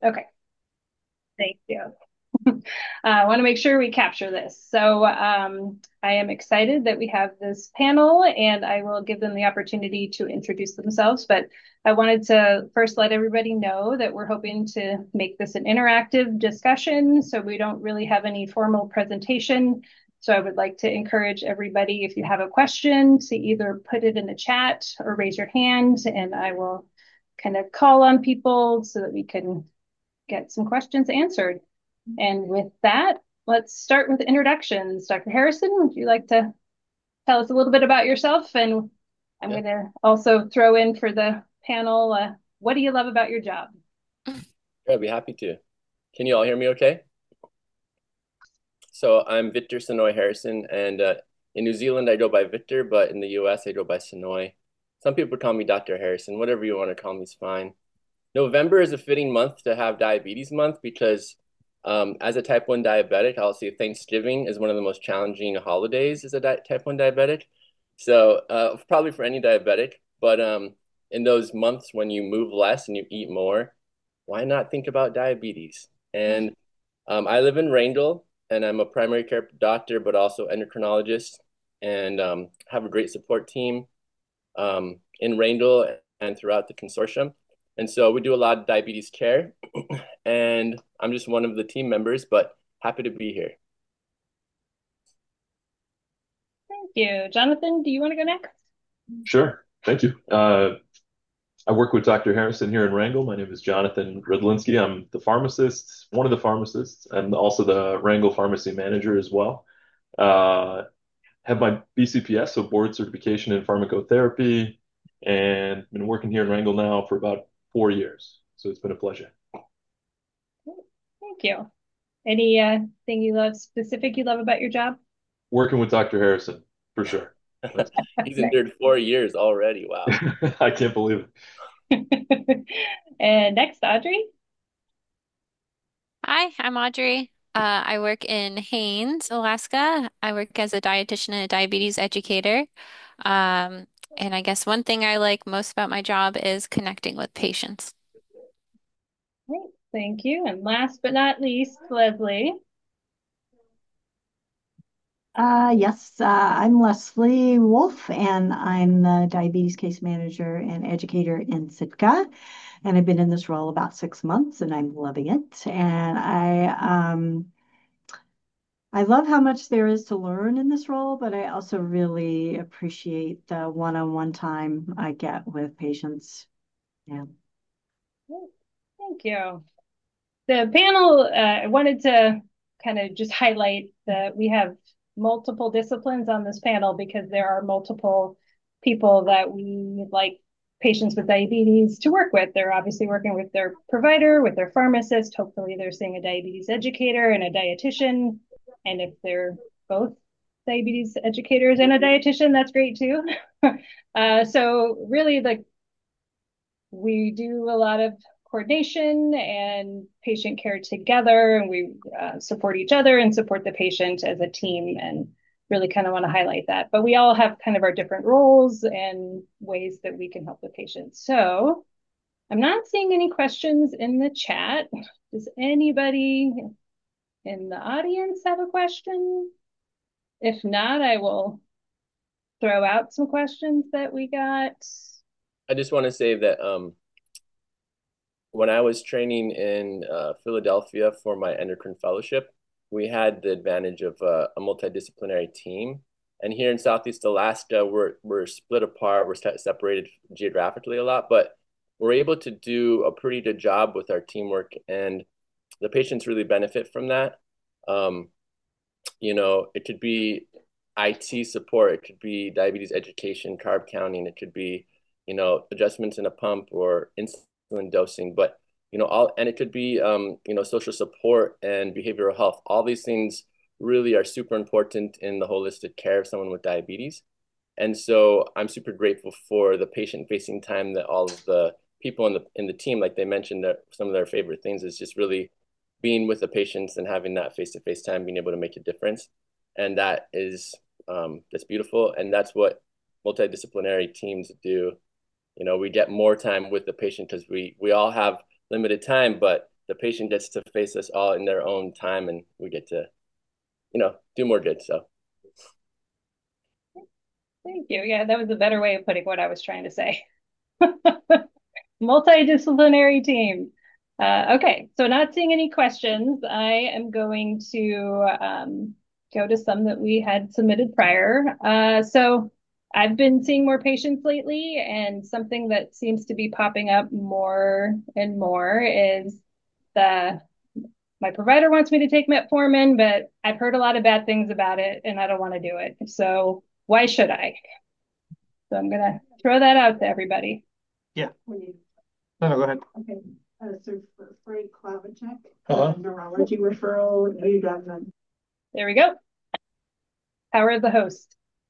Okay, thank you. I want to make sure we capture this. So I am excited that we have this panel and I will give them the opportunity to introduce themselves. But I wanted to first let everybody know that we're hoping to make this an interactive discussion. So we don't really have any formal presentation. So I would like to encourage everybody, if you have a question, to either put it in the chat or raise your hand and I will kind of call on people so that we can get some questions answered. And with that, let's start with introductions. Dr. Harrison, would you like to tell us a little bit about yourself? And I'm Yeah, going to also throw in for the panel, what do you love about your job? I'd be happy to. Can you all hear me okay? So I'm Victor Sonoy Harrison, and in New Zealand I go by Victor, but in the US I go by Sonoy. Some people call me Dr. Harrison. Whatever you want to call me is fine. November is a fitting month to have diabetes month because as a type 1 diabetic, I'll say Thanksgiving is one of the most challenging holidays as a type 1 diabetic. So probably for any diabetic, but in those months when you move less and you eat more, why not think about diabetes? And I live in Wrangell, and I'm a primary care doctor, but also endocrinologist, and have a great support team in Wrangell and throughout the consortium. And so we do a lot of diabetes care, and I'm just one of the team members, but happy to be here. Thank you. Jonathan, do you want to go next? Sure. Thank you. I work with Dr. Harrison here in Wrangell. My name is Jonathan Rydlinski. I'm the pharmacist, one of the pharmacists, and also the Wrangell pharmacy manager as well. Uh, have my BCPS, so board certification in pharmacotherapy, and been working here in Wrangell now for about 4 years. So it's been a pleasure. Thank you. Any thing you love specific you love about your job? Working with Dr. Harrison, for sure. That's, He's Nice. endured 4 years already. Wow. I can't believe it. And next, Audrey. Hi, I'm Audrey. I work in Haines, Alaska. I work as a dietitian and a diabetes educator. Um, and I guess one thing I like most about my job is connecting with patients. Great. Thank you. And last but not least, Leslie. Yes, I'm Leslie Wolf, and I'm the diabetes case manager and educator in Sitka. And I've been in this role about 6 months, and I'm loving it. And I love how much there is to learn in this role, but I also really appreciate the one-on-one time I get with patients. Yeah. Thank you. The panel, I wanted to kind of just highlight that we have multiple disciplines on this panel because there are multiple people that we like patients with diabetes to work with. They're obviously working with their provider, with their pharmacist. Hopefully, they're seeing a diabetes educator and a dietitian. And if they're both diabetes educators and a dietitian, that's great too. So really, like we do a lot of coordination and patient care together, and we support each other and support the patient as a team, and really kind of want to highlight that. But we all have kind of our different roles and ways that we can help the patient. So I'm not seeing any questions in the chat. Does anybody in the audience have a question? If not, I will throw out some questions that we got. I just want to say that when I was training in Philadelphia for my endocrine fellowship, we had the advantage of a multidisciplinary team. And here in Southeast Alaska, we're split apart. We're separated geographically a lot, but we're able to do a pretty good job with our teamwork, and the patients really benefit from that. Um, it could be IT support, it could be diabetes education, carb counting, it could be, adjustments in a pump or insulin dosing, but all, and it could be, social support and behavioral health. All these things really are super important in the holistic care of someone with diabetes. And so I'm super grateful for the patient-facing time that all of the people in the team, like they mentioned, that some of their favorite things is just really being with the patients and having that face-to-face time, being able to make a difference. And that's beautiful. And that's what multidisciplinary teams do. We get more time with the patient because we all have limited time, but the patient gets to face us all in their own time, and we get to, do more good. So Thank you. Yeah, that was a better way of putting what I was trying to say. Multidisciplinary team. Okay, so not seeing any questions, I am going to go to some that we had submitted prior. So I've been seeing more patients lately, and something that seems to be popping up more and more is the my provider wants me to take metformin, but I've heard a lot of bad things about it and I don't want to do it. So why should I? So I'm gonna throw that out to everybody. Yeah. No, go ahead. Okay. So for Frank Klavacek, Uh-huh. neurology referral, you got none. There we go. Power of the host.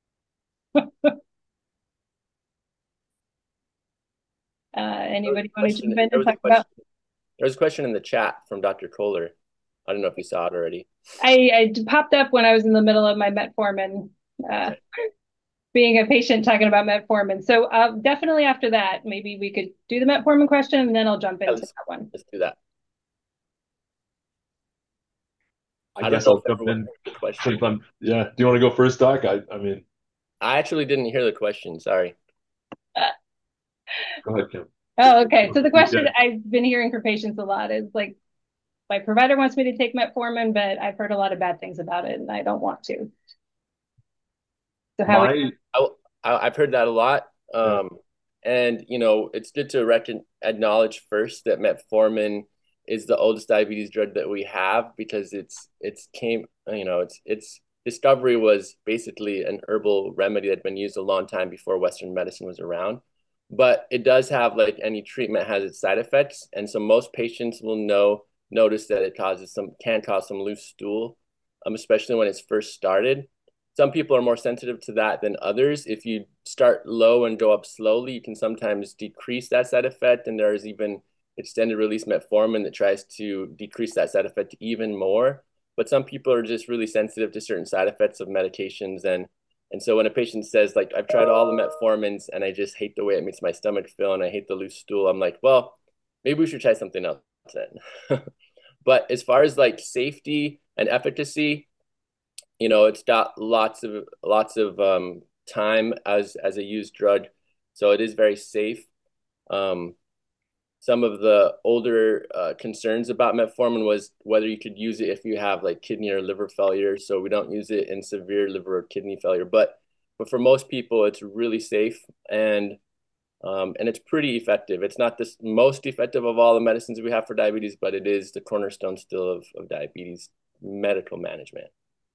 Anybody want to jump in and talk about? There was a question in the chat from Dr. Kohler. I don't know if you saw it already. I popped up when I was in the middle of my metformin, being a patient talking about metformin. So definitely after that, maybe we could do the metformin question and then I'll jump into that one. Let's do that. I guess I'll jump in. Yeah. Do you want to go first, Doc? I mean, I actually didn't hear the question. Sorry. Go ahead, Kim. Oh, okay. So the question I've been hearing for patients a lot is like, my provider wants me to take metformin, but I've heard a lot of bad things about it and I don't want to. So how I've heard that a lot. And it's good to acknowledge first that metformin is the oldest diabetes drug that we have, because its discovery was basically an herbal remedy that had been used a long time before Western medicine was around. But it does have, like any treatment, has its side effects, and so most patients will notice that it can cause some loose stool, especially when it's first started. Some people are more sensitive to that than others. If you start low and go up slowly, you can sometimes decrease that side effect, and there's even extended release metformin that tries to decrease that side effect even more. But some people are just really sensitive to certain side effects of medications, and so when a patient says, like, I've tried all the metformins and I just hate the way it makes my stomach feel and I hate the loose stool, I'm like, well, maybe we should try something else then. But as far as like safety and efficacy, it's got lots of time as a used drug, so it is very safe. Some of the older concerns about metformin was whether you could use it if you have like kidney or liver failure. So we don't use it in severe liver or kidney failure, but for most people, it's really safe, and it's pretty effective. It's not the most effective of all the medicines we have for diabetes, but it is the cornerstone still of diabetes medical management.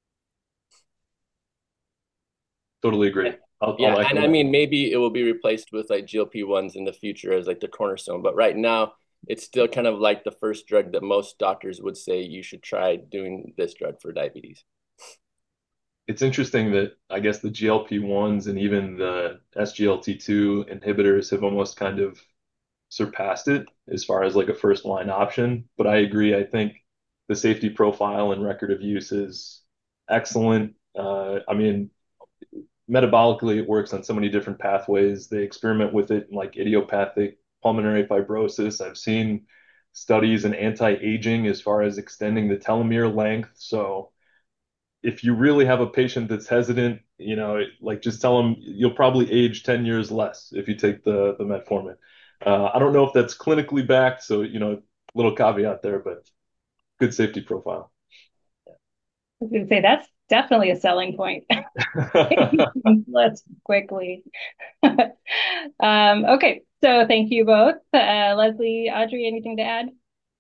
Totally agree. And I mean, maybe it will be replaced with like GLP-1s in the future as like the cornerstone, but right now it's still kind of like the first drug that most doctors would say you should try doing this drug for diabetes. It's interesting that I guess the GLP-1s and even the SGLT2 inhibitors have almost kind of surpassed it as far as like a first line option. But I agree. I think the safety profile and record of use is excellent. I mean, metabolically, it works on so many different pathways. They experiment with it in like idiopathic pulmonary fibrosis. I've seen studies in anti-aging as far as extending the telomere length. So if you really have a patient that's hesitant, like just tell them you'll probably age 10 years less if you take the metformin. I don't know if that's clinically backed, so little caveat there, but good safety profile. I was going to say that's definitely a selling point. Let's quickly. Okay, so thank you both. Leslie, Audrey, anything to add?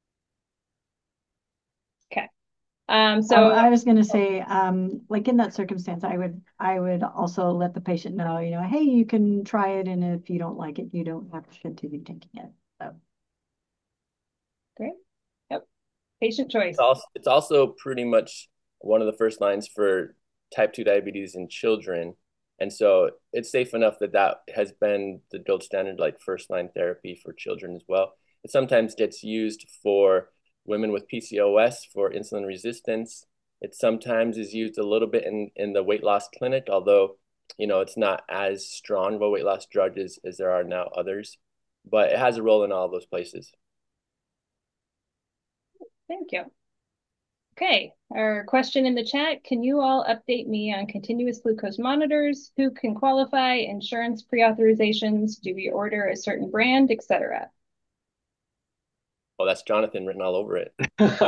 Okay. So I was going to say, like in that circumstance, I would also let the patient know, hey, you can try it, and if you don't like it, you don't have to continue taking it. So. Great. Yep. Patient choice. It's also pretty much one of the first lines for type 2 diabetes in children. And so it's safe enough that has been the gold standard, like first line therapy for children as well. It sometimes gets used for women with PCOS for insulin resistance. It sometimes is used a little bit in the weight loss clinic, although, it's not as strong of a weight loss drug as there are now others, but it has a role in all of those places. Thank you. Okay, our question in the chat, can you all update me on continuous glucose monitors? Who can qualify? Insurance pre-authorizations? Do we order a certain brand, etc.? Oh, that's Jonathan written all over it.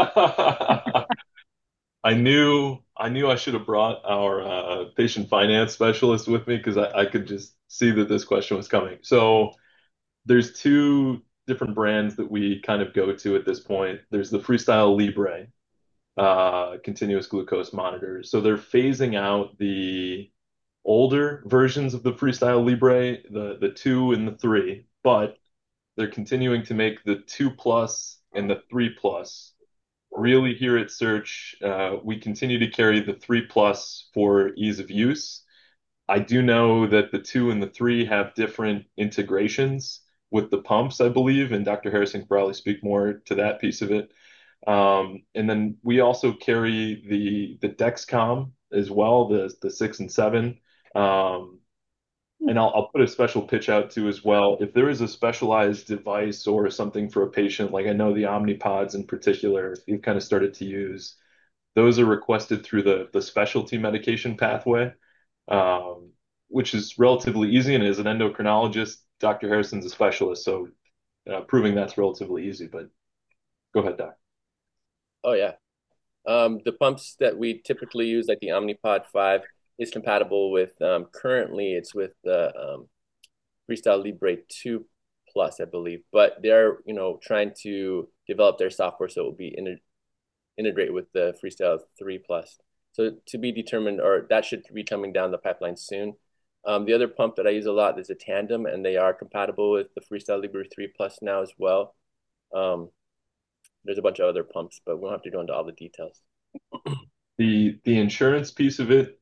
I knew I should have brought our patient finance specialist with me because I could just see that this question was coming. So there's two different brands that we kind of go to at this point. There's the Freestyle Libre continuous glucose monitors. So they're phasing out the older versions of the Freestyle Libre, the 2 and the 3, but they're continuing to make the 2 Plus and the 3 Plus. Really, here at Search, we continue to carry the 3 Plus for ease of use. I do know that the 2 and the 3 have different integrations with the pumps, I believe, and Dr. Harrison can probably speak more to that piece of it. And then we also carry the Dexcom as well, the 6 and 7. And I'll put a special pitch out too as well. If there is a specialized device or something for a patient, like I know the Omnipods in particular, you've kind of started to use, those are requested through the specialty medication pathway, which is relatively easy. And as an endocrinologist, Dr. Harrison's a specialist, so proving that's relatively easy. But go ahead, Doc. Oh yeah. The pumps that we typically use, like the Omnipod 5, is compatible with currently it's with the Freestyle Libre 2 Plus, I believe. But they're trying to develop their software so it will be integrate with the Freestyle 3 Plus. So to be determined, or that should be coming down the pipeline soon. The other pump that I use a lot is a Tandem, and they are compatible with the Freestyle Libre 3 Plus now as well. There's a bunch of other pumps, but we don't have to go into all the details. The insurance piece of it,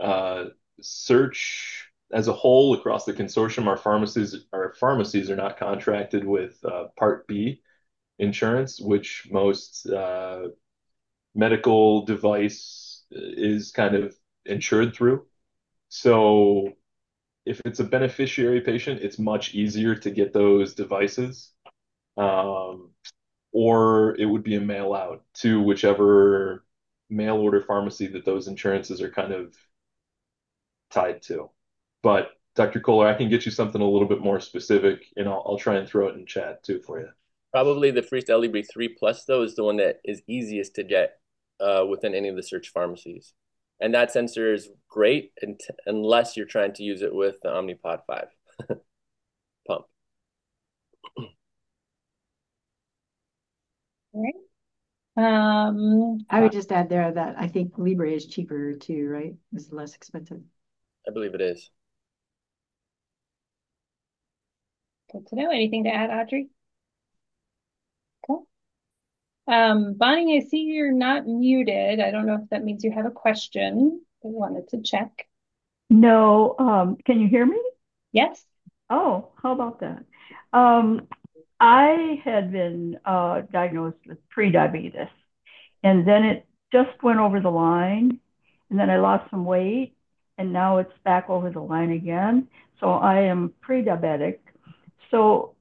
Search as a whole across the consortium, our pharmacies are not contracted with Part B insurance, which most medical device is kind of insured through. So if it's a beneficiary patient, it's much easier to get those devices. Or it would be a mail out to whichever mail order pharmacy that those insurances are kind of tied to. But Dr. Kohler, I can get you something a little bit more specific, and I'll try and throw it in chat too for you. Probably the Freestyle Libre 3 Plus, though, is the one that is easiest to get within any of the Search pharmacies. And that sensor is great unless you're trying to use it with the Omnipod 5 pump. All right. I would just add there that I think Libre is cheaper too, right? It's less expensive. I believe it is. Good to know. Anything to add, Audrey? Cool. Bonnie, I see you're not muted. I don't know if that means you have a question. I wanted to check. No, can you hear me? Yes. Oh, how about that? I had been diagnosed with prediabetes, and then it just went over the line, and then I lost some weight, and now it's back over the line again. So I am pre-diabetic. So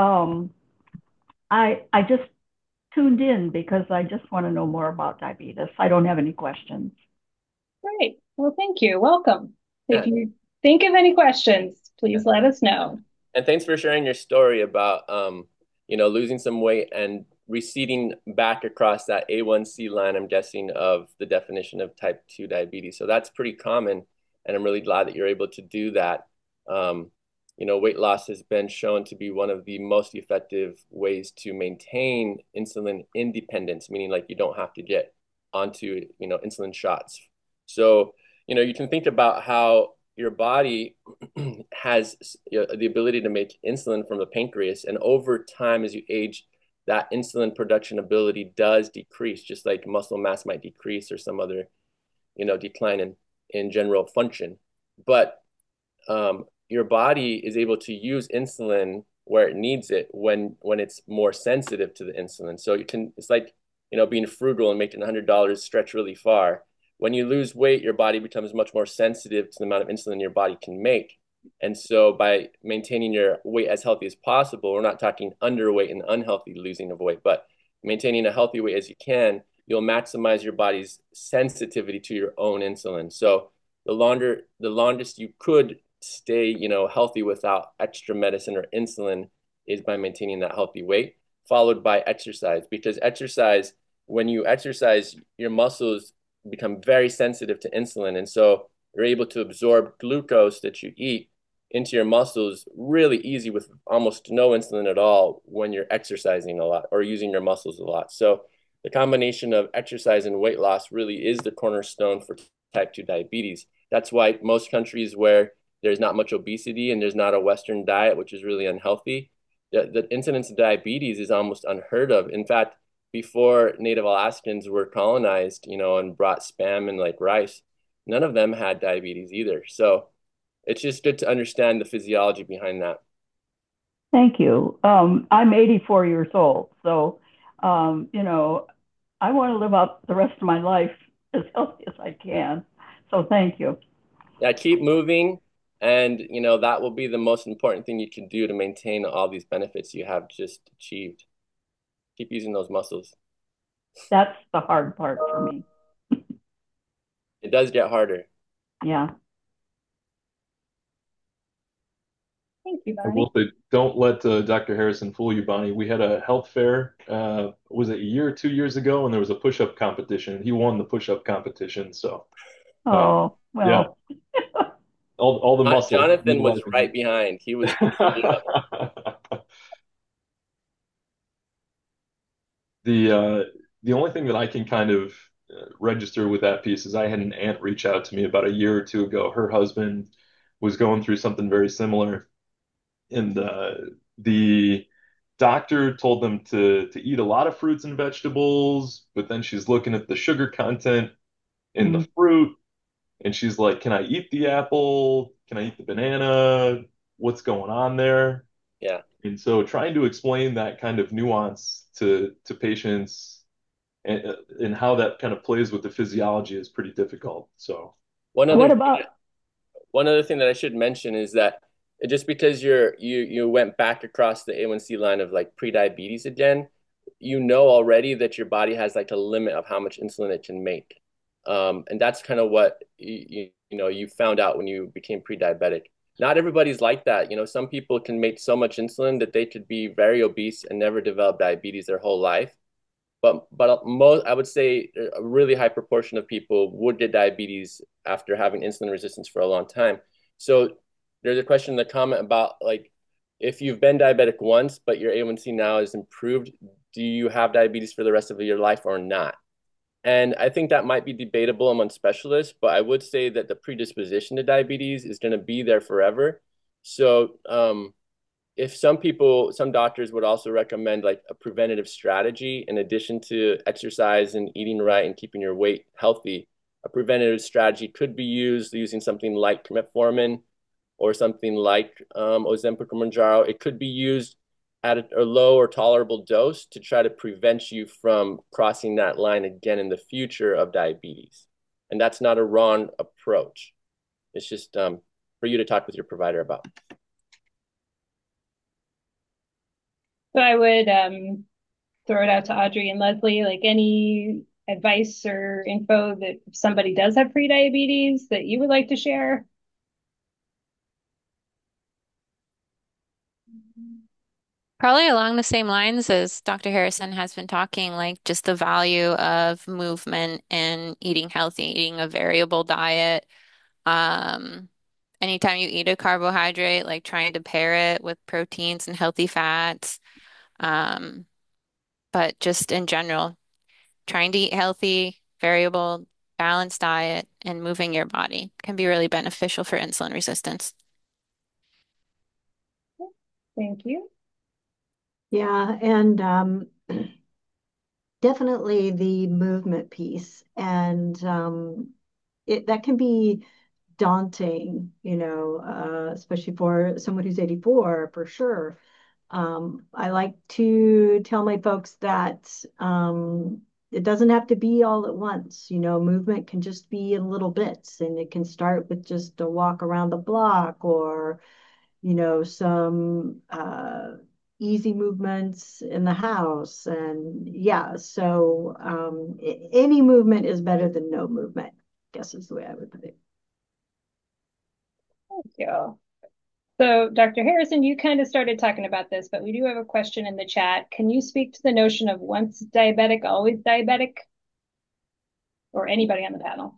I just tuned in because I just want to know more about diabetes. I don't have any questions. Great. Well, thank you. Welcome. If you think of any questions, please let us know. And thanks for sharing your story about losing some weight and receding back across that A1C line, I'm guessing, of the definition of type 2 diabetes. So that's pretty common, and I'm really glad that you're able to do that. Weight loss has been shown to be one of the most effective ways to maintain insulin independence, meaning like you don't have to get onto, insulin shots. So, you can think about how your body has the ability to make insulin from the pancreas. And over time, as you age, that insulin production ability does decrease, just like muscle mass might decrease or some other, decline in general function. But your body is able to use insulin where it needs it when it's more sensitive to the insulin. So it's like, being frugal and making $100 stretch really far. When you lose weight, your body becomes much more sensitive to the amount of insulin your body can make. And so by maintaining your weight as healthy as possible, we're not talking underweight and unhealthy losing of weight, but maintaining a healthy weight as you can, you'll maximize your body's sensitivity to your own insulin. So the longest you could stay, healthy without extra medicine or insulin is by maintaining that healthy weight, followed by exercise. Because when you exercise, your muscles become very sensitive to insulin. And so you're able to absorb glucose that you eat into your muscles really easy with almost no insulin at all when you're exercising a lot or using your muscles a lot. So the combination of exercise and weight loss really is the cornerstone for type 2 diabetes. That's why most countries where there's not much obesity and there's not a Western diet, which is really unhealthy, the incidence of diabetes is almost unheard of. In fact, before Native Alaskans were colonized, and brought spam and like rice, none of them had diabetes either. So it's just good to understand the physiology behind that. Thank you. I'm 84 years old, so I want to live out the rest of my life as healthy as I can. So thank you. Yeah, keep moving. And, that will be the most important thing you can do to maintain all these benefits you have just achieved. Keep using those muscles. That's the hard part for me. It does get harder. Yeah. Thank you, I Bonnie. will say, don't let Dr. Harrison fool you, Bonnie. We had a health fair, was it a year or 2 years ago, and there was a push-up competition. He won the push-up competition, so Oh, yeah, well, all the muscle Jonathan was utilizing right behind. He was the only thing that I can kind of register with that piece is I had an aunt reach out to me about a year or two ago. Her husband was going through something very similar, and the doctor told them to eat a lot of fruits and vegetables, but then she's looking at the sugar content in the mm, fruit, and she's like, "Can I eat the apple? Can I eat the banana? What's going on there?" yeah. And so trying to explain that kind of nuance to patients and how that kind of plays with the physiology is pretty difficult. So, One what other about, One other thing that I should mention is that just because you went back across the A1C line of like prediabetes again, already that your body has like a limit of how much insulin it can make. And that's kind of what you found out when you became pre-diabetic. Not everybody's like that. Some people can make so much insulin that they could be very obese and never develop diabetes their whole life. But most, I would say a really high proportion of people would get diabetes after having insulin resistance for a long time. So there's a question in the comment about like if you've been diabetic once, but your A1C now is improved, do you have diabetes for the rest of your life or not? And I think that might be debatable among specialists, but I would say that the predisposition to diabetes is going to be there forever. So if some doctors would also recommend like a preventative strategy in addition to exercise and eating right and keeping your weight healthy. A preventative strategy could be used using something like metformin or something like Ozempic or Mounjaro. It could be used at a low or tolerable dose to try to prevent you from crossing that line again in the future of diabetes. And that's not a wrong approach. It's just for you to talk with your provider about. So I would throw it out to Audrey and Leslie, like any advice or info that if somebody does have prediabetes that you would like to share? Probably along the same lines as Dr. Harrison has been talking, like just the value of movement and eating healthy, eating a variable diet. Um, Anytime you eat a carbohydrate, like trying to pair it with proteins and healthy fats. Um, but just in general, trying to eat healthy, variable, balanced diet and moving your body can be really beneficial for insulin resistance. Thank you. Yeah, and definitely the movement piece. And that can be daunting, especially for someone who's 84 for sure. I like to tell my folks that it doesn't have to be all at once. Movement can just be in little bits, and it can start with just a walk around the block or, some easy movements in the house. And yeah, so any movement is better than no movement, I guess is the way I would put it. Thank you. So, Dr. Harrison, you kind of started talking about this, but we do have a question in the chat. Can you speak to the notion of once diabetic, always diabetic, or anybody on the panel?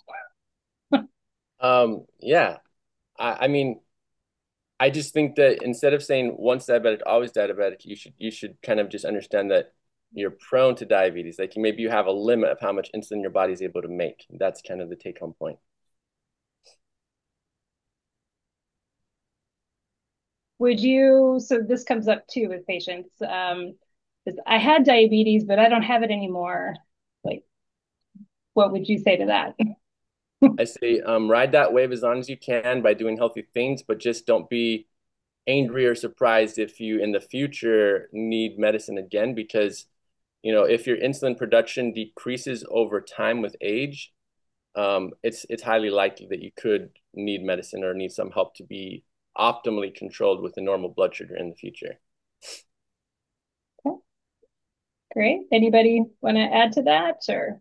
Yeah. I mean, I just think that instead of saying once diabetic, always diabetic, you should kind of just understand that you're prone to diabetes. Like maybe you have a limit of how much insulin your body is able to make. That's kind of the take home point. Would you, so this comes up too with patients. I had diabetes, but I don't have it anymore. Like, what would you say to that? I say ride that wave as long as you can by doing healthy things, but just don't be angry or surprised if you in the future need medicine again, because if your insulin production decreases over time with age, it's highly likely that you could need medicine or need some help to be optimally controlled with a normal blood sugar in the future. Okay. Great. Anybody want to add to that or?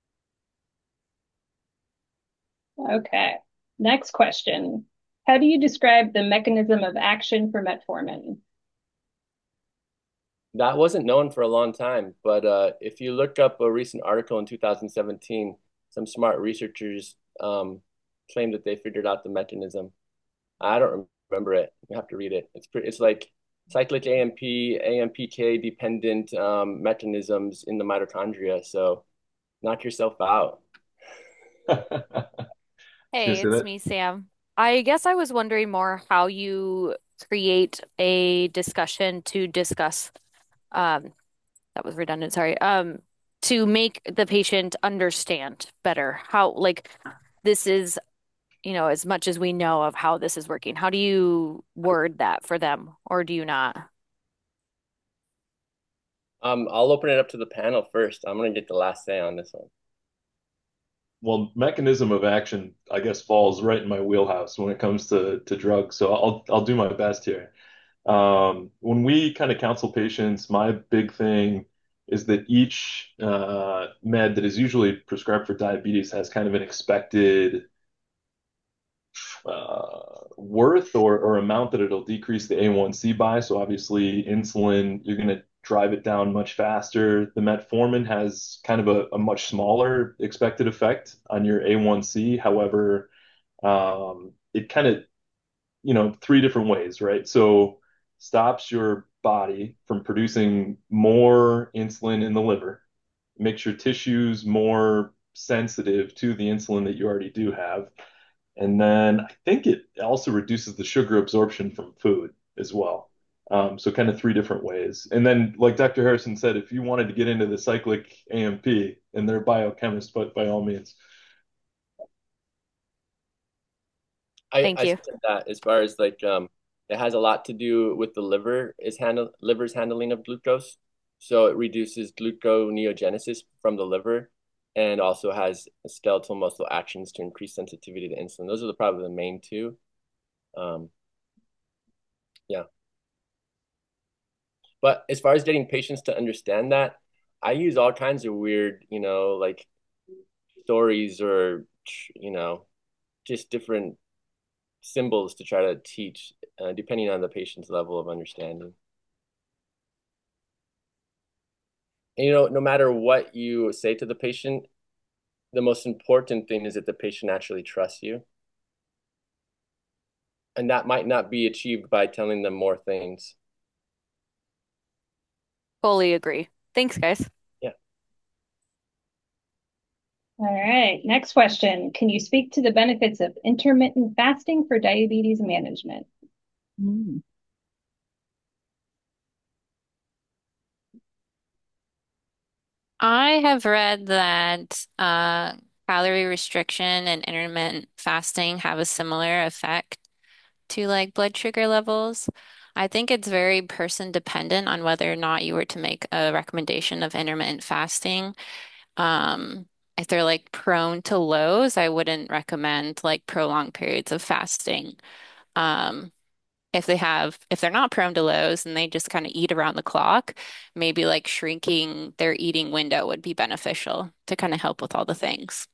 Okay. Next question. How do you describe the mechanism of action for metformin? That wasn't known for a long time, but if you look up a recent article in 2017, some smart researchers claimed that they figured out the mechanism. I don't remember it. You have to read it. It's like cyclic AMPK dependent mechanisms in the mitochondria. So knock yourself out. Gonna Hey, say it's that. me, Sam. I guess I was wondering more how you create a discussion to discuss, um, that was redundant, sorry, to make the patient understand better how, like, this is, as much as we know of how this is working, how do you word that for them, or do you not? I'll open it up to the panel first. I'm gonna get the last say on this one. Well, mechanism of action, I guess, falls right in my wheelhouse when it comes to drugs. So I'll do my best here. When we kind of counsel patients, my big thing is that each med that is usually prescribed for diabetes has kind of an expected worth or amount that it'll decrease the A1C by. So obviously, insulin, you're going to drive it down much faster. The metformin has kind of a much smaller expected effect on your A1C. However, it kind of three different ways, right? So stops your body from producing more insulin in the liver, makes your tissues more sensitive to the insulin that you already do have. And then I think it also reduces the sugar absorption from food as well. So kind of three different ways. And then, like Dr. Harrison said, if you wanted to get into the cyclic AMP, and they're biochemists, but by all means. Thank I you. said that as far as like it has a lot to do with the liver's handling of glucose. So it reduces gluconeogenesis from the liver and also has skeletal muscle actions to increase sensitivity to insulin. Those are probably the main two. Um, yeah. But as far as getting patients to understand that, I use all kinds of weird, like stories or, just different symbols to try to teach, depending on the patient's level of understanding. And, no matter what you say to the patient, the most important thing is that the patient actually trusts you. And that might not be achieved by telling them more things. Fully agree. Thanks, guys. Yeah. All right. Next question. Can you speak to the benefits of intermittent fasting for diabetes management? Mm. I have read that calorie restriction and intermittent fasting have a similar effect to like blood sugar levels. I think it's very person dependent on whether or not you were to make a recommendation of intermittent fasting. Um, if they're like prone to lows, I wouldn't recommend like prolonged periods of fasting. Um, if they're not prone to lows and they just kind of eat around the clock, maybe like shrinking their eating window would be beneficial to kind of help with all the things.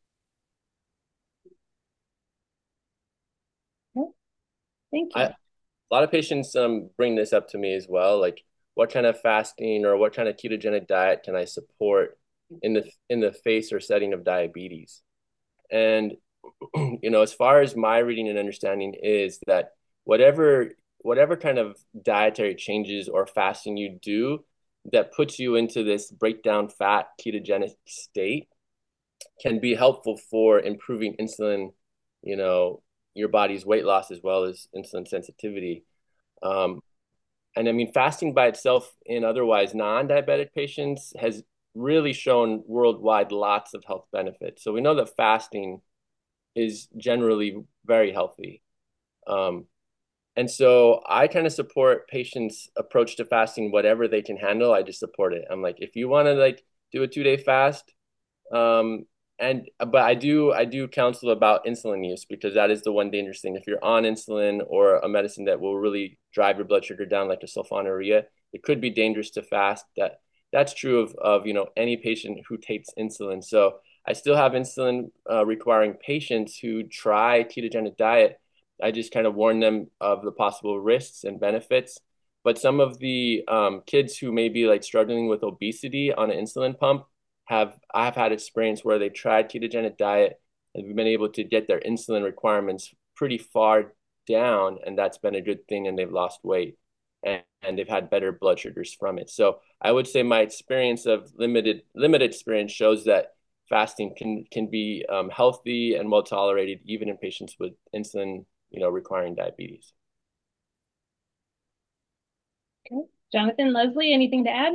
Thank I, you. a lot of patients bring this up to me as well, like what kind of fasting or what kind of ketogenic diet can I support in the face or setting of diabetes? And as far as my reading and understanding is that whatever whatever kind of dietary changes or fasting you do that puts you into this breakdown fat ketogenic state can be helpful for improving insulin, you know, your body's weight loss as well as insulin sensitivity. Um, and I mean, fasting by itself in otherwise non-diabetic patients has really shown worldwide lots of health benefits. So we know that fasting is generally very healthy. Um, and so I kind of support patients' approach to fasting, whatever they can handle. I just support it. I'm like, if you want to like do a 2 day fast, um, but I do counsel about insulin use because that is the one dangerous thing. If you're on insulin or a medicine that will really drive your blood sugar down, like a sulfonylurea, it could be dangerous to fast. That's true of any patient who takes insulin. So I still have insulin requiring patients who try ketogenic diet. I just kind of warn them of the possible risks and benefits. But some of the kids who may be like struggling with obesity on an insulin pump I've had experience where they tried ketogenic diet and we've been able to get their insulin requirements pretty far down, and that's been a good thing, and they've lost weight and they've had better blood sugars from it. So I would say my experience of limited experience shows that fasting can be healthy and well tolerated even in patients with insulin, requiring diabetes. Okay. Jonathan, Leslie, anything to add?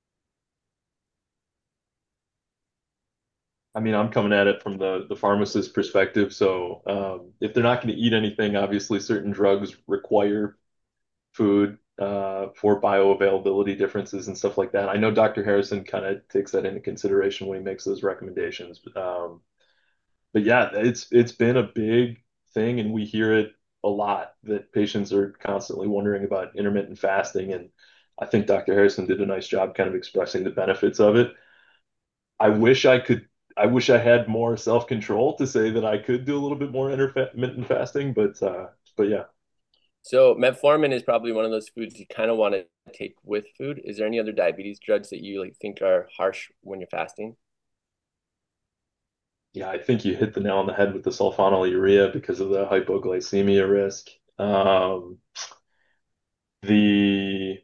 I mean, I'm coming at it from the pharmacist perspective. So if they're not going to eat anything, obviously certain drugs require food for bioavailability differences and stuff like that. I know Dr. Harrison kind of takes that into consideration when he makes those recommendations. But yeah, it's been a big thing, and we hear it a lot that patients are constantly wondering about intermittent fasting. And I think Dr. Harrison did a nice job kind of expressing the benefits of it. I wish I could. I wish I had more self-control to say that I could do a little bit more intermittent fasting, but yeah. So metformin is probably one of those foods you kind of want to take with food. Is there any other diabetes drugs that you like think are harsh when you're fasting? Yeah, I think you hit the nail on the head with the sulfonylurea because of the hypoglycemia risk. The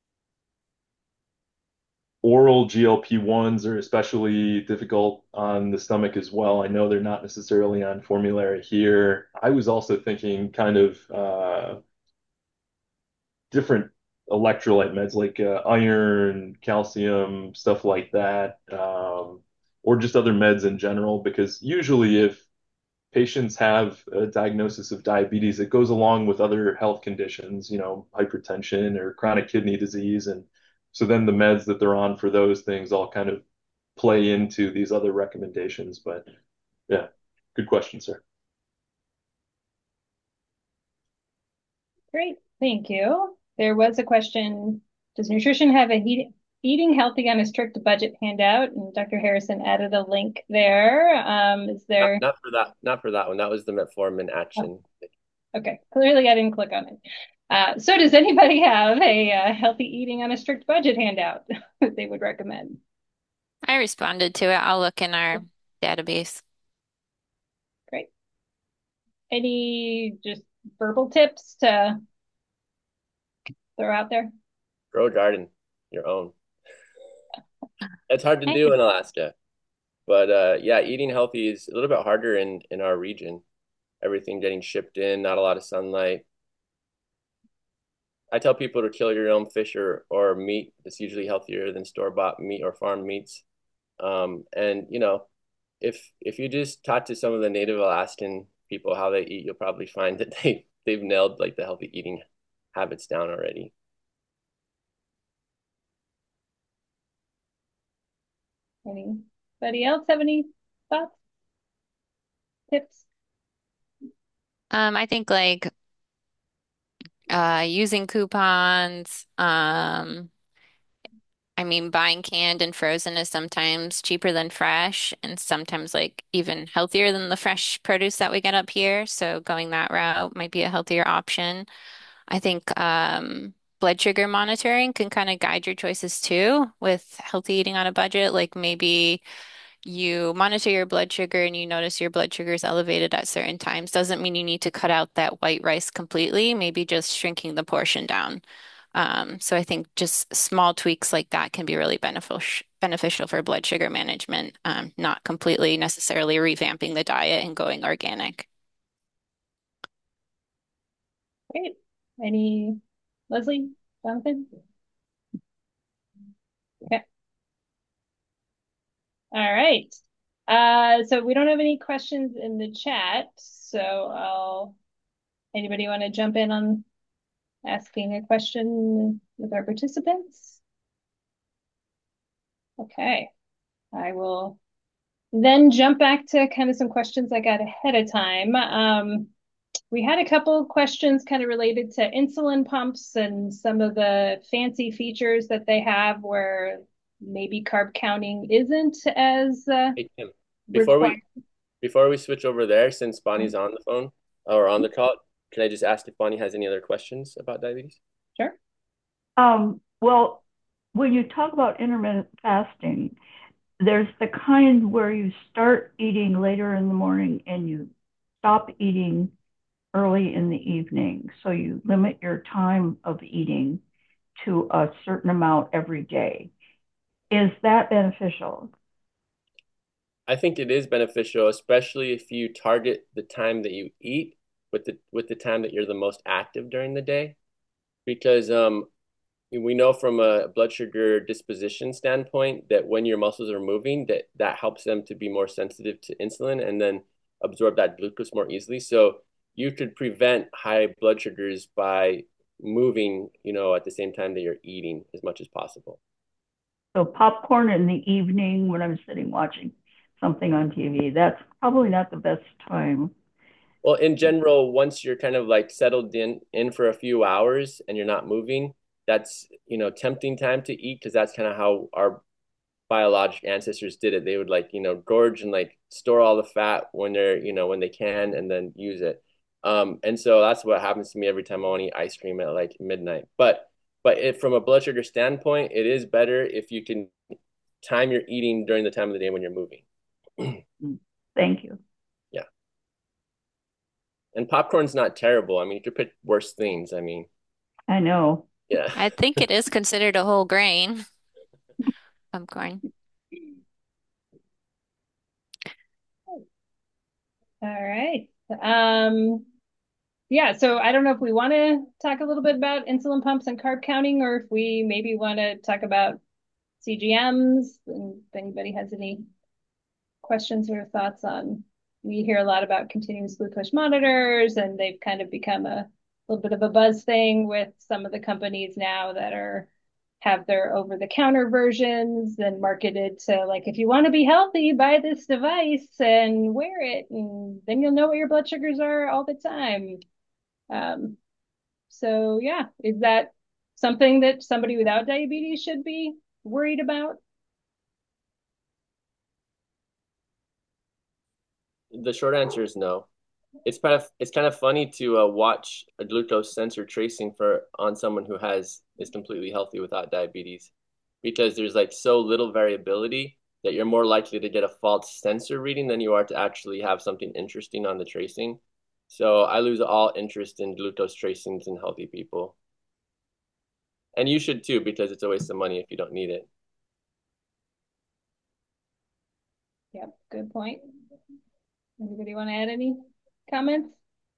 oral GLP-1s are especially difficult on the stomach as well. I know they're not necessarily on formulary here. I was also thinking kind of different electrolyte meds like iron, calcium, stuff like that, or just other meds in general, because usually if patients have a diagnosis of diabetes, it goes along with other health conditions, hypertension or chronic kidney disease. And so then the meds that they're on for those things all kind of play into these other recommendations. But yeah, good question, sir. Great, thank you. There was a question, does nutrition have a eating healthy on a strict budget handout? And Dr. Harrison added a link there. Is Not, there, not for that, not for that one. That was the metformin oh, action. okay, clearly I didn't click on it. So does anybody have a healthy eating on a strict budget handout that they would recommend? I responded to it. I'll look in our database. Great. Any just verbal tips to throw out there? Grow a garden, your own. It's hard to Hey, do in Alaska, but yeah, eating healthy is a little bit harder in our region. Everything getting shipped in, not a lot of sunlight. I tell people to kill your own fish or meat. It's usually healthier than store-bought meat or farm meats. And if you just talk to some of the native Alaskan people how they eat, you'll probably find that they've nailed like the healthy eating habits down already. Anybody else have any thoughts, tips? I think like using coupons. I mean, buying canned and frozen is sometimes cheaper than fresh and sometimes like even healthier than the fresh produce that we get up here. So going that route might be a healthier option. I think blood sugar monitoring can kind of guide your choices too with healthy eating on a budget. Like maybe you monitor your blood sugar and you notice your blood sugar is elevated at certain times. Doesn't mean you need to cut out that white rice completely, maybe just shrinking the portion down. So I think just small tweaks like that can be really beneficial for blood sugar management, not completely necessarily revamping the diet and going organic. Great. Any Leslie, Jonathan? Okay. All right. So we don't have any questions in the chat, so anybody want to jump in on asking a question with our participants? Okay. I will then jump back to kind of some questions I got ahead of time. We had a couple questions kind of related to insulin pumps and some of the fancy features that they have where maybe carb counting isn't as Hey, Kim, required. before we switch over there, since Bonnie's on the phone or on the call, can I just ask if Bonnie has any other questions about diabetes? Sure. Well, when you talk about intermittent fasting, there's the kind where you start eating later in the morning and you stop eating early in the evening. So you limit your time of eating to a certain amount every day. Is that beneficial? I think it is beneficial, especially if you target the time that you eat with the time that you're the most active during the day, because we know from a blood sugar disposition standpoint that when your muscles are moving, that helps them to be more sensitive to insulin and then absorb that glucose more easily. So you could prevent high blood sugars by moving, at the same time that you're eating as much as possible. So popcorn in the evening when I'm sitting watching something on TV, that's probably not the best time. Well, in general, once you're kind of like settled in for a few hours and you're not moving, that's, tempting time to eat because that's kind of how our biologic ancestors did it. They would like, gorge and like store all the fat when they're, when they can and then use it. And so that's what happens to me every time I want to eat ice cream at like midnight. But from a blood sugar standpoint, it is better if you can time your eating during the time of the day when you're moving. Thank you. Yeah. And popcorn's not terrible. I mean, you could pick worse things. I mean, I know. yeah. I think it is considered a whole grain, popcorn. All right. Yeah, so I don't know if we want to talk a little bit about insulin pumps and carb counting, or if we maybe want to talk about CGMs, and if anybody has any questions or thoughts on. We hear a lot about continuous glucose monitors, and they've kind of become a little bit of a buzz thing with some of the companies now that have their over-the-counter versions and marketed to like, if you want to be healthy, buy this device and wear it, and then you'll know what your blood sugars are all the time. So yeah, is that something that somebody without diabetes should be worried about? The short answer is no. It's kind of funny to watch a glucose sensor tracing on someone who is completely healthy without diabetes, because there's like so little variability that you're more likely to get a false sensor reading than you are to actually have something interesting on the tracing. So I lose all interest in glucose tracings in healthy people. And you should too, because it's a waste of money if you don't need it. Yep, good point. Anybody want to add any comments?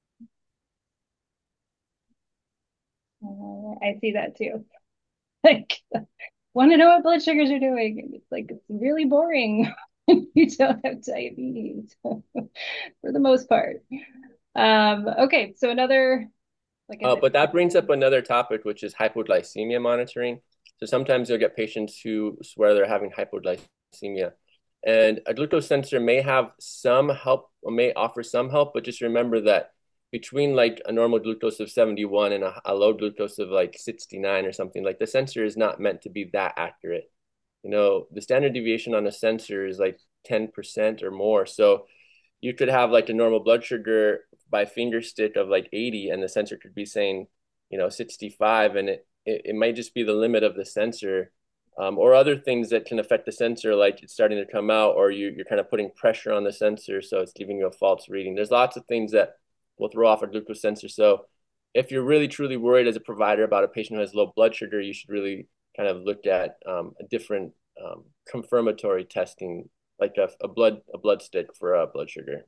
I see that too. Like, want to know what blood sugars are doing? And it's like, it's really boring when you don't have diabetes for the most part. Okay, so another, But that brings up another topic, which is hypoglycemia monitoring. So sometimes you'll get patients who swear they're having hypoglycemia. And a glucose sensor may have some help or may offer some help, but just remember that between like a normal glucose of 71 and a low glucose of like 69 or something, like the sensor is not meant to be that accurate. The standard deviation on a sensor is like 10% or more. So you could have like a normal blood sugar by finger stick of like 80, and the sensor could be saying, 65, and it might just be the limit of the sensor. Or other things that can affect the sensor, like it's starting to come out, or you're kind of putting pressure on the sensor, so it's giving you a false reading. There's lots of things that will throw off a glucose sensor. So if you're really truly worried as a provider about a patient who has low blood sugar, you should really kind of look at a different confirmatory testing, like a blood stick for blood sugar.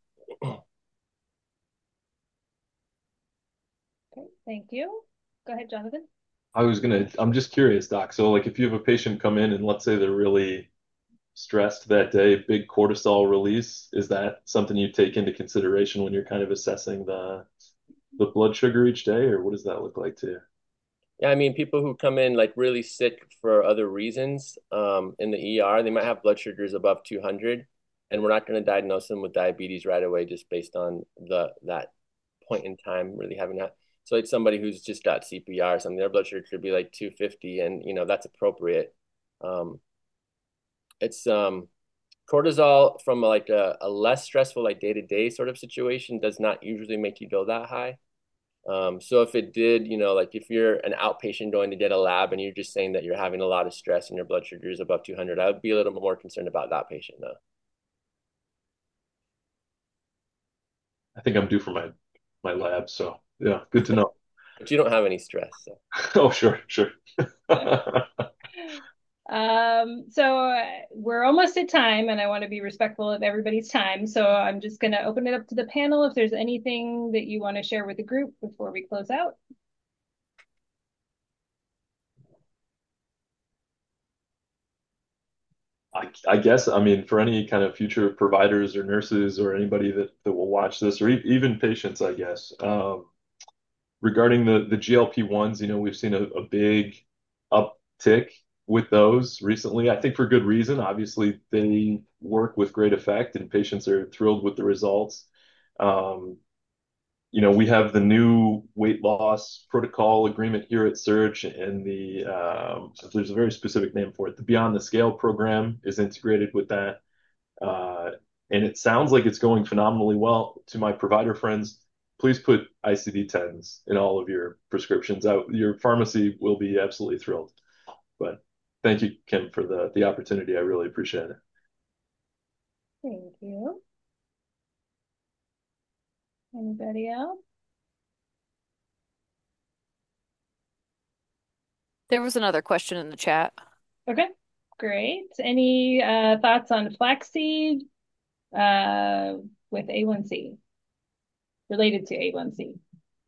Okay, thank you. Go ahead, Jonathan. I'm just curious, Doc. So like if you have a patient come in and let's say they're really stressed that day, big cortisol release, is that something you take into consideration when you're kind of assessing the blood sugar each day, or what does that look like too? Yeah, I mean, people who come in like really sick for other reasons, in the ER, they might have blood sugars above 200, and we're not going to diagnose them with diabetes right away just based on that point in time really having that. So it's somebody who's just got CPR or something, their blood sugar could be like 250, and that's appropriate. Um, it's cortisol from like a less stressful like day-to-day sort of situation does not usually make you go that high. So if it did, like if you're an outpatient going to get a lab and you're just saying that you're having a lot of stress and your blood sugar is above 200, I would be a little bit more concerned about that patient though. I think I'm due for my lab, so yeah, good to know. But you don't have any stress, so. Oh, sure, sure. We're almost at time, and I want to be respectful of everybody's time. So I'm just going to open it up to the panel if there's anything that you want to share with the group before we close out. I guess, I mean, for any kind of future providers or nurses or anybody that will watch this, or even patients, I guess, regarding the GLP-1s, we've seen a big uptick with those recently. I think for good reason. Obviously, they work with great effect, and patients are thrilled with the results. Um, we have the new weight loss protocol agreement here at Surge, and there's a very specific name for it. The Beyond the Scale program is integrated with that. Uh, and it sounds like it's going phenomenally well. To my provider friends, please put ICD-10s in all of your prescriptions out. Your pharmacy will be absolutely thrilled. But thank you, Kim, for the opportunity. I really appreciate it. Thank you. Anybody else? There was another question in the chat. Okay, great. Any thoughts on flaxseed with A1C, related to A1C?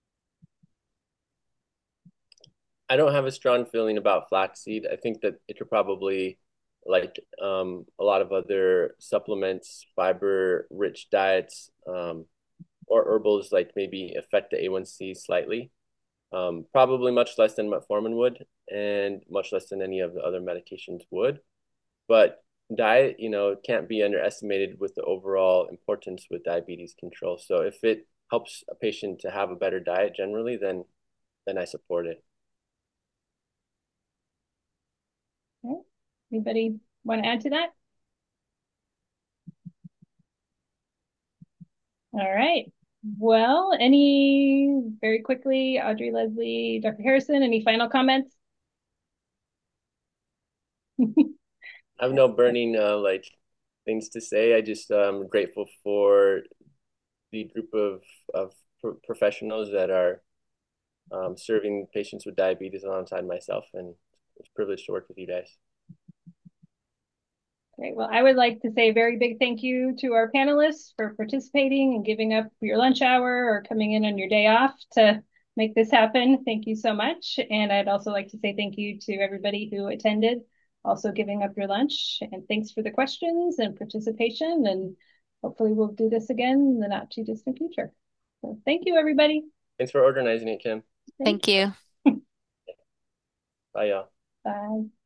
I don't have a strong feeling about flaxseed. I think that it could probably, like a lot of other supplements, fiber-rich diets, or herbals, like maybe affect the A1C slightly. Probably much less than metformin would, and much less than any of the other medications would. But diet, can't be underestimated with the overall importance with diabetes control. So if it helps a patient to have a better diet generally, then I support it. Okay. Anybody want to add to that? All right. Well, very quickly, Audrey, Leslie, Dr. Harrison, any final comments? I have no burning like things to say. I just grateful for the group of professionals that are serving patients with diabetes alongside myself, and it's a privilege to work with you guys. Great. Well, I would like to say a very big thank you to our panelists for participating and giving up your lunch hour or coming in on your day off to make this happen. Thank you so much. And I'd also like to say thank you to everybody who attended, also giving up your lunch. And thanks for the questions and participation. And hopefully we'll do this again in the not too distant future. So thank you, everybody. Thanks for organizing it, Kim. Thank you. Bye, y'all. Bye.